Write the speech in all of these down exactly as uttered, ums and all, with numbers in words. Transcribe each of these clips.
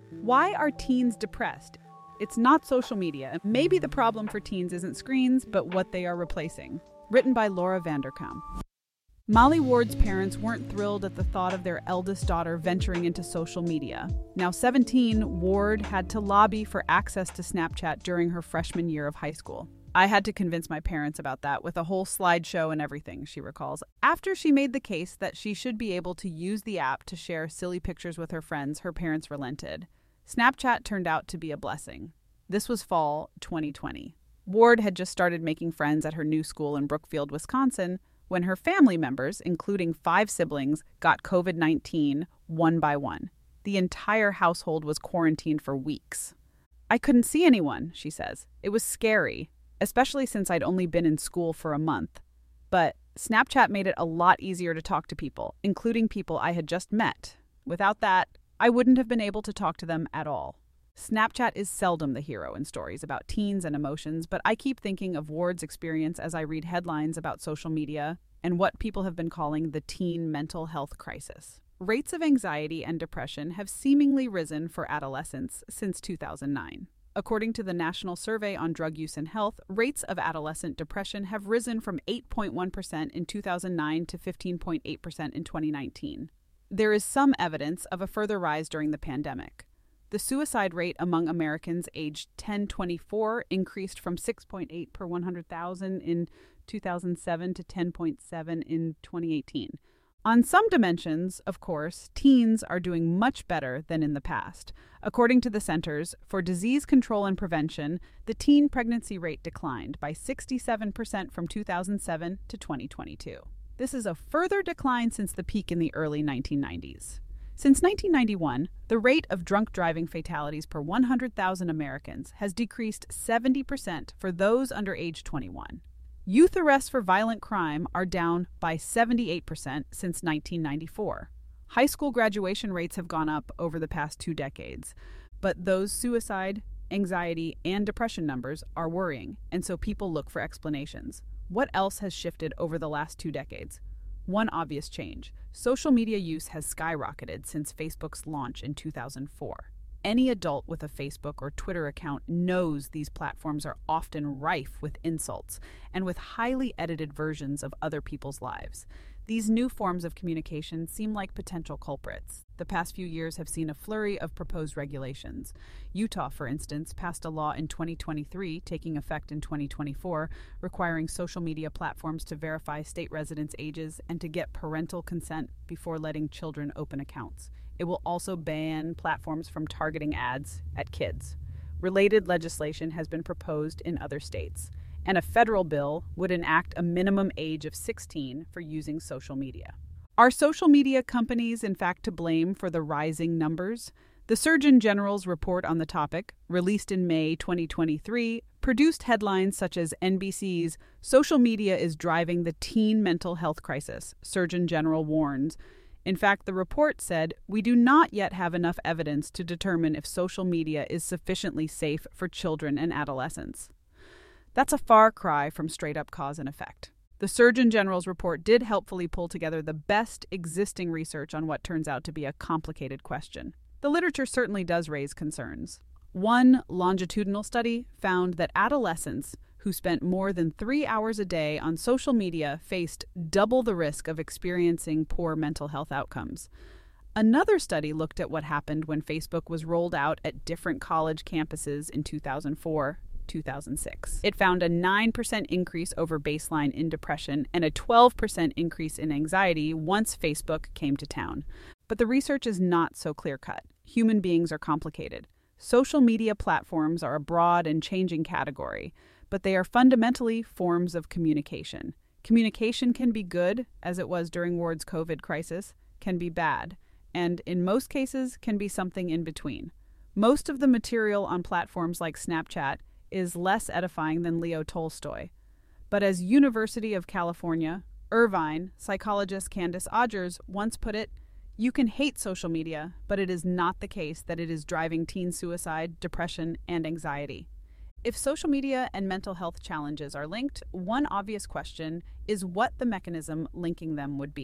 Why are teens depressed? It's not social media. Maybe the problem for teens isn't screens, but what they are replacing. Written by Laura Vanderkam. Molly Ward's parents weren't thrilled at the thought of their eldest daughter venturing into social media. Now seventeen, Ward had to lobby for access to Snapchat during her freshman year of high school. I had to convince my parents about that with a whole slideshow and everything, she recalls. After she made the case that she should be able to use the app to share silly pictures with her friends, her parents relented. Snapchat turned out to be a blessing. This was fall twenty twenty. Ward had just started making friends at her new school in Brookfield, Wisconsin, when her family members, including five siblings, got covid nineteen one by one. The entire household was quarantined for weeks. I couldn't see anyone, she says. It was scary, especially since I'd only been in school for a month. But Snapchat made it a lot easier to talk to people, including people I had just met. Without that, I wouldn't have been able to talk to them at all. Snapchat is seldom the hero in stories about teens and emotions, but I keep thinking of Ward's experience as I read headlines about social media and what people have been calling the teen mental health crisis. Rates of anxiety and depression have seemingly risen for adolescents since two thousand nine. According to the National Survey on Drug Use and Health, rates of adolescent depression have risen from eight point one percent in two thousand nine to fifteen point eight percent in twenty nineteen. There is some evidence of a further rise during the pandemic. The suicide rate among Americans aged ten to twenty-four increased from six point eight per one hundred thousand in two thousand seven to ten point seven in twenty eighteen. On some dimensions, of course, teens are doing much better than in the past. According to the Centers for Disease Control and Prevention, the teen pregnancy rate declined by sixty-seven percent from two thousand seven to twenty twenty-two. This is a further decline since the peak in the early nineteen nineties. Since nineteen ninety-one, the rate of drunk driving fatalities per one hundred thousand Americans has decreased seventy percent for those under age twenty-one. Youth arrests for violent crime are down by seventy-eight percent since nineteen ninety-four. High school graduation rates have gone up over the past two decades, but those suicide, anxiety, and depression numbers are worrying, and so people look for explanations. What else has shifted over the last two decades? One obvious change. Social media use has skyrocketed since Facebook's launch in two thousand four. Any adult with a Facebook or Twitter account knows these platforms are often rife with insults and with highly edited versions of other people's lives. These new forms of communication seem like potential culprits. The past few years have seen a flurry of proposed regulations. Utah, for instance, passed a law in twenty twenty-three, taking effect in twenty twenty-four, requiring social media platforms to verify state residents' ages and to get parental consent before letting children open accounts. It will also ban platforms from targeting ads at kids. Related legislation has been proposed in other states, and a federal bill would enact a minimum age of sixteen for using social media. Are social media companies, in fact, to blame for the rising numbers? The Surgeon General's report on the topic, released in May twenty twenty-three, produced headlines such as N B C's "Social Media is Driving the Teen Mental Health Crisis," Surgeon General warns. In fact, the report said, "We do not yet have enough evidence to determine if social media is sufficiently safe for children and adolescents." That's a far cry from straight-up cause and effect. The Surgeon General's report did helpfully pull together the best existing research on what turns out to be a complicated question. The literature certainly does raise concerns. One longitudinal study found that adolescents who spent more than three hours a day on social media faced double the risk of experiencing poor mental health outcomes. Another study looked at what happened when Facebook was rolled out at different college campuses in two thousand four to two thousand six. It found a nine percent increase over baseline in depression and a twelve percent increase in anxiety once Facebook came to town. But the research is not so clear-cut. Human beings are complicated. Social media platforms are a broad and changing category, but they are fundamentally forms of communication. Communication can be good, as it was during Ward's COVID crisis, can be bad, and in most cases can be something in between. Most of the material on platforms like Snapchat is less edifying than Leo Tolstoy. But as University of California, Irvine psychologist Candace Odgers once put it, "You can hate social media, but it is not the case that it is driving teen suicide, depression, and anxiety." If social media and mental health challenges are linked, one obvious question is what the mechanism linking them would be.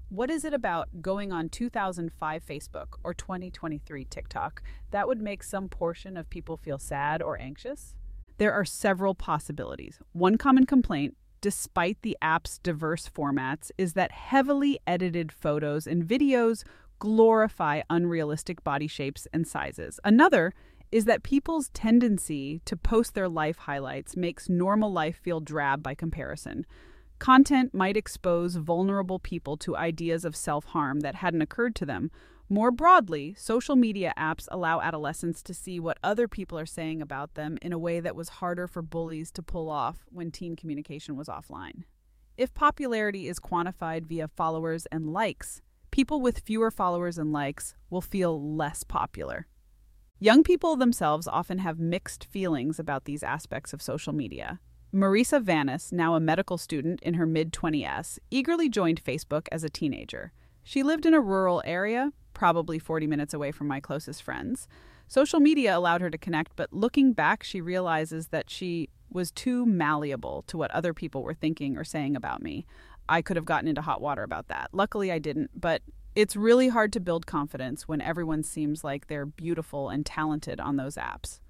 What is it about going on two thousand five Facebook or twenty twenty-three TikTok that would make some portion of people feel sad or anxious? There are several possibilities. One common complaint, despite the app's diverse formats, is that heavily edited photos and videos glorify unrealistic body shapes and sizes. Another is that people's tendency to post their life highlights makes normal life feel drab by comparison. Content might expose vulnerable people to ideas of self-harm that hadn't occurred to them. More broadly, social media apps allow adolescents to see what other people are saying about them in a way that was harder for bullies to pull off when teen communication was offline. If popularity is quantified via followers and likes, people with fewer followers and likes will feel less popular. Young people themselves often have mixed feelings about these aspects of social media. Marisa Vanis, now a medical student in her mid-twenties, eagerly joined Facebook as a teenager. She lived in a rural area, probably forty minutes away from my closest friends. Social media allowed her to connect, but looking back, she realizes that she was too malleable to what other people were thinking or saying about me. I could have gotten into hot water about that. Luckily, I didn't, but it's really hard to build confidence when everyone seems like they're beautiful and talented on those apps.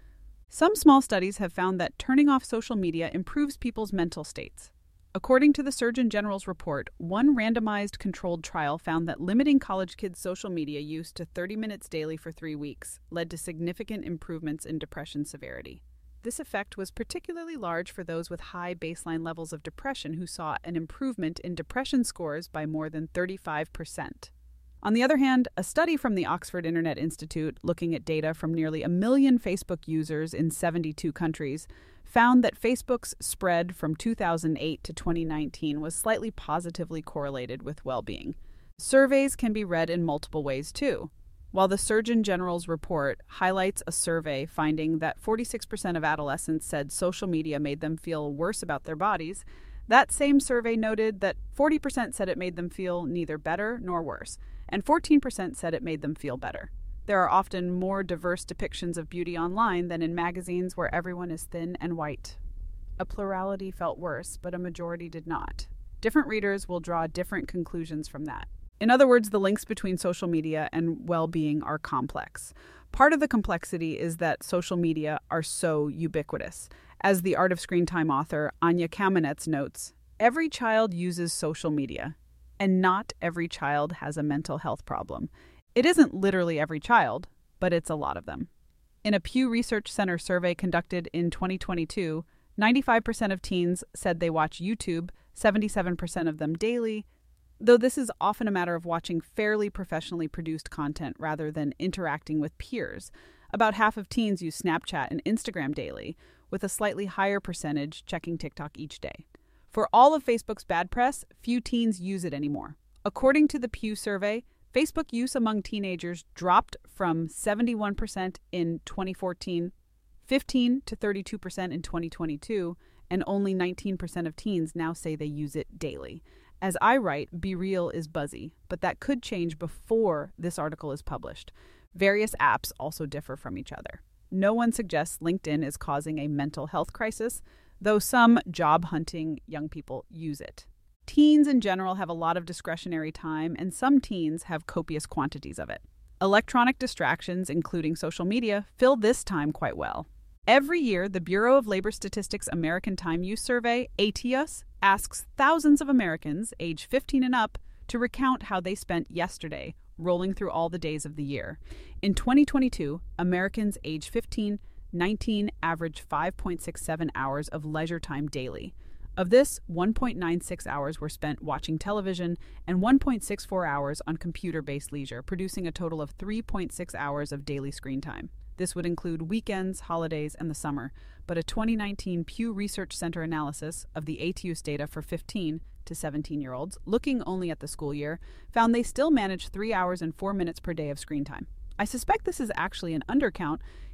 Some small studies have found that turning off social media improves people's mental states. According to the Surgeon General's report, one randomized controlled trial found that limiting college kids' social media use to thirty minutes daily for three weeks led to significant improvements in depression severity. This effect was particularly large for those with high baseline levels of depression who saw an improvement in depression scores by more than thirty-five percent. On the other hand, a study from the Oxford Internet Institute, looking at data from nearly a million Facebook users in seventy-two countries, found that Facebook's spread from two thousand eight to twenty nineteen was slightly positively correlated with well-being. Surveys can be read in multiple ways, too. While the Surgeon General's report highlights a survey finding that forty-six percent of adolescents said social media made them feel worse about their bodies, that same survey noted that forty percent said it made them feel neither better nor worse, and fourteen percent said it made them feel better. There are often more diverse depictions of beauty online than in magazines where everyone is thin and white. A plurality felt worse, but a majority did not. Different readers will draw different conclusions from that. In other words, the links between social media and well-being are complex. Part of the complexity is that social media are so ubiquitous. As the Art of Screen Time author Anya Kamenetz notes, every child uses social media, and not every child has a mental health problem. It isn't literally every child, but it's a lot of them. In a Pew Research Center survey conducted in twenty twenty-two, ninety-five percent of teens said they watch YouTube, seventy-seven percent of them daily, though this is often a matter of watching fairly professionally produced content rather than interacting with peers. About half of teens use Snapchat and Instagram daily, with a slightly higher percentage checking TikTok each day. For all of Facebook's bad press, few teens use it anymore. According to the Pew survey, Facebook use among teenagers dropped from seventy-one percent in twenty fourteen, fifteen to thirty-two percent in twenty twenty-two, and only nineteen percent of teens now say they use it daily. As I write, Be Real is buzzy, but that could change before this article is published. Various apps also differ from each other. No one suggests LinkedIn is causing a mental health crisis, though some job-hunting young people use it. Teens in general have a lot of discretionary time, and some teens have copious quantities of it. Electronic distractions, including social media, fill this time quite well. Every year, the Bureau of Labor Statistics American Time Use Survey, A T U S, asks thousands of Americans age fifteen and up to recount how they spent yesterday, rolling through all the days of the year. In twenty twenty-two, Americans age fifteen, nineteen averaged five point six seven hours of leisure time daily. Of this, one point nine six hours were spent watching television and one point six four hours on computer-based leisure, producing a total of three point six hours of daily screen time. This would include weekends, holidays, and the summer, but a twenty nineteen Pew Research Center analysis of the A T U S data for fifteen to seventeen-year-olds, looking only at the school year, found they still managed three hours and four minutes per day of screen time. I suspect this is actually an undercount,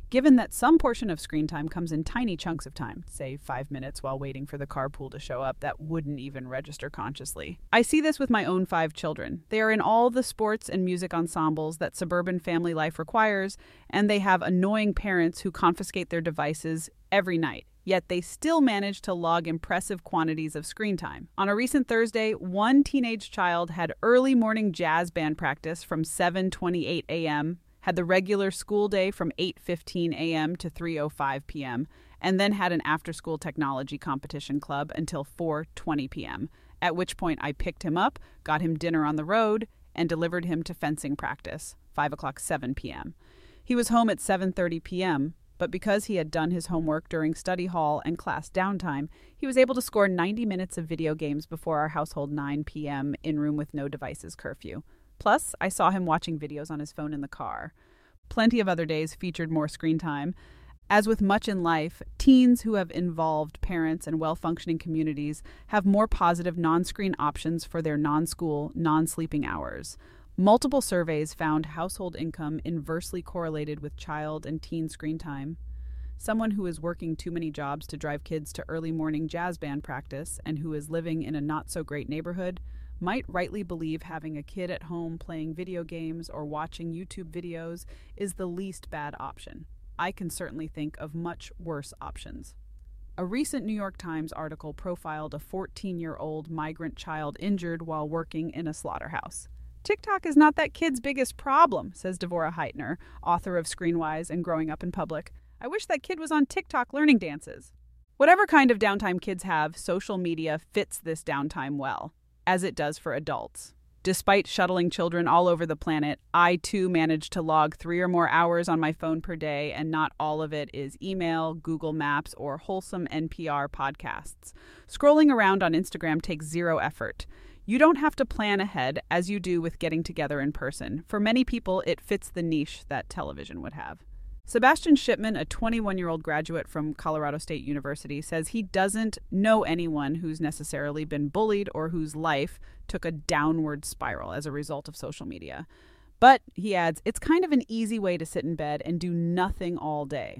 given that some portion of screen time comes in tiny chunks of time, say five minutes while waiting for the carpool to show up, that wouldn't even register consciously. I see this with my own five children. They are in all the sports and music ensembles that suburban family life requires, and they have annoying parents who confiscate their devices every night. Yet they still manage to log impressive quantities of screen time. On a recent Thursday, one teenage child had early morning jazz band practice from seven twenty-eight a.m., had the regular school day from eight fifteen a.m. to three oh five p.m., and then had an after-school technology competition club until four twenty p.m., at which point I picked him up, got him dinner on the road, and delivered him to fencing practice, five o'clock seven p.m. He was home at seven thirty p.m., but because he had done his homework during study hall and class downtime, he was able to score ninety minutes of video games before our household nine p.m. in-room with no devices curfew. Plus, I saw him watching videos on his phone in the car. Plenty of other days featured more screen time. As with much in life, teens who have involved parents and well-functioning communities have more positive non-screen options for their non-school, non-sleeping hours. Multiple surveys found household income inversely correlated with child and teen screen time. Someone who is working too many jobs to drive kids to early morning jazz band practice and who is living in a not-so-great neighborhood might rightly believe having a kid at home playing video games or watching YouTube videos is the least bad option. I can certainly think of much worse options. A recent New York Times article profiled a fourteen-year-old migrant child injured while working in a slaughterhouse. TikTok is not that kid's biggest problem, says Devorah Heitner, author of Screenwise and Growing Up in Public. I wish that kid was on TikTok learning dances. Whatever kind of downtime kids have, social media fits this downtime well, as it does for adults. Despite shuttling children all over the planet, I too manage to log three or more hours on my phone per day, and not all of it is email, Google Maps, or wholesome N P R podcasts. Scrolling around on Instagram takes zero effort. You don't have to plan ahead as you do with getting together in person. For many people, it fits the niche that television would have. Sebastian Shipman, a twenty-one-year-old graduate from Colorado State University, says he doesn't know anyone who's necessarily been bullied or whose life took a downward spiral as a result of social media. But, he adds, it's kind of an easy way to sit in bed and do nothing all day.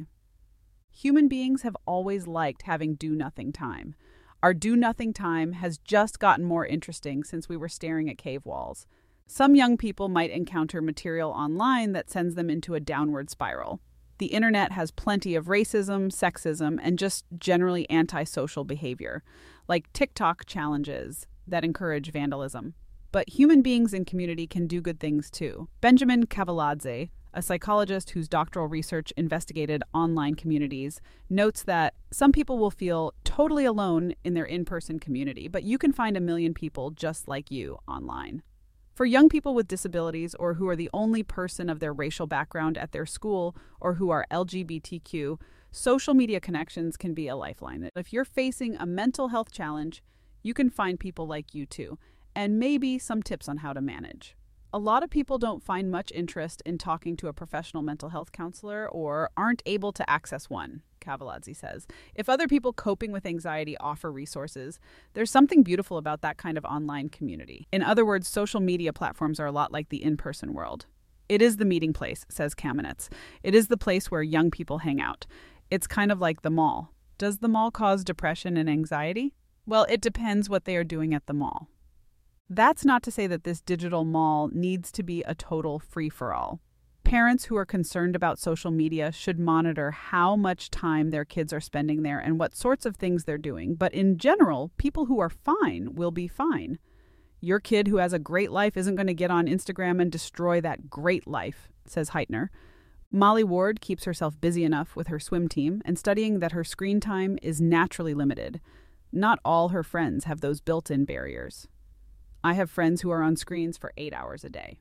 Human beings have always liked having do-nothing time. Our do-nothing time has just gotten more interesting since we were staring at cave walls. Some young people might encounter material online that sends them into a downward spiral. The internet has plenty of racism, sexism, and just generally antisocial behavior, like TikTok challenges that encourage vandalism. But human beings in community can do good things too. Benjamin Cavaladze, a psychologist whose doctoral research investigated online communities, notes that some people will feel totally alone in their in-person community, but you can find a million people just like you online. For young people with disabilities or who are the only person of their racial background at their school or who are L G B T Q, social media connections can be a lifeline. If you're facing a mental health challenge, you can find people like you too, and maybe some tips on how to manage. A lot of people don't find much interest in talking to a professional mental health counselor or aren't able to access one, Cavaladze says. If other people coping with anxiety offer resources, there's something beautiful about that kind of online community. In other words, social media platforms are a lot like the in-person world. It is the meeting place, says Kamenetz. It is the place where young people hang out. It's kind of like the mall. Does the mall cause depression and anxiety? Well, it depends what they are doing at the mall. That's not to say that this digital mall needs to be a total free-for-all. Parents who are concerned about social media should monitor how much time their kids are spending there and what sorts of things they're doing. But in general, people who are fine will be fine. Your kid who has a great life isn't going to get on Instagram and destroy that great life, says Heitner. Molly Ward keeps herself busy enough with her swim team and studying that her screen time is naturally limited. Not all her friends have those built-in barriers. I have friends who are on screens for eight hours a day.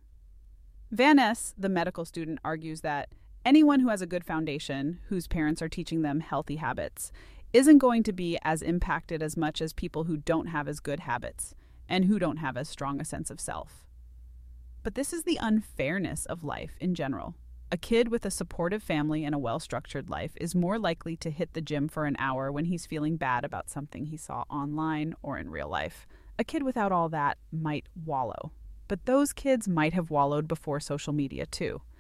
Van Ness, the medical student, argues that anyone who has a good foundation, whose parents are teaching them healthy habits, isn't going to be as impacted as much as people who don't have as good habits and who don't have as strong a sense of self. But this is the unfairness of life in general. A kid with a supportive family and a well-structured life is more likely to hit the gym for an hour when he's feeling bad about something he saw online or in real life. A kid without all that might wallow. But those kids might have wallowed before social media too.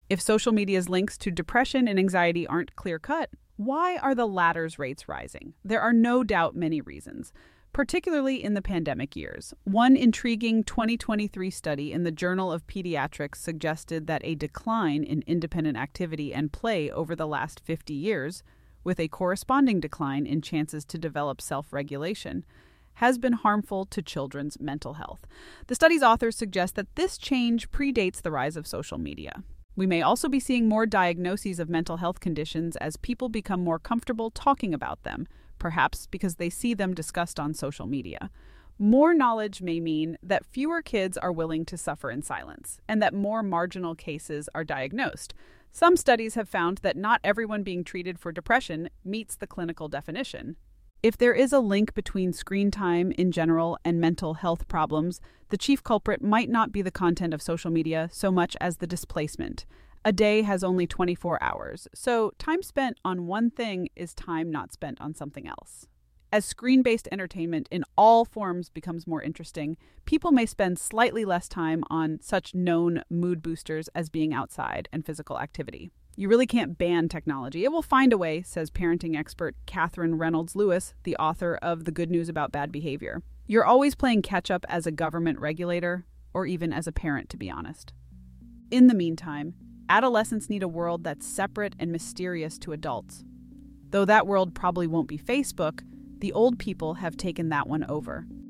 If social media's links to depression and anxiety aren't clear-cut, why are the latter's rates rising? There are no doubt many reasons, particularly in the pandemic years. One intriguing twenty twenty-three study in the Journal of Pediatrics suggested that a decline in independent activity and play over the last fifty years, with a corresponding decline in chances to develop self-regulation, has been harmful to children's mental health. The study's authors suggest that this change predates the rise of social media. We may also be seeing more diagnoses of mental health conditions as people become more comfortable talking about them, perhaps because they see them discussed on social media. More knowledge may mean that fewer kids are willing to suffer in silence, and that more marginal cases are diagnosed. Some studies have found that not everyone being treated for depression meets the clinical definition. If there is a link between screen time in general and mental health problems, the chief culprit might not be the content of social media so much as the displacement. A day has only twenty-four hours, so time spent on one thing is time not spent on something else. As screen-based entertainment in all forms becomes more interesting, people may spend slightly less time on such known mood boosters as being outside and physical activity. You really can't ban technology. It will find a way, says parenting expert Catherine Reynolds Lewis, the author of The Good News About Bad Behavior. You're always playing catch-up as a government regulator, or even as a parent, to be honest. In the meantime, adolescents need a world that's separate and mysterious to adults. Though that world probably won't be Facebook, the old people have taken that one over.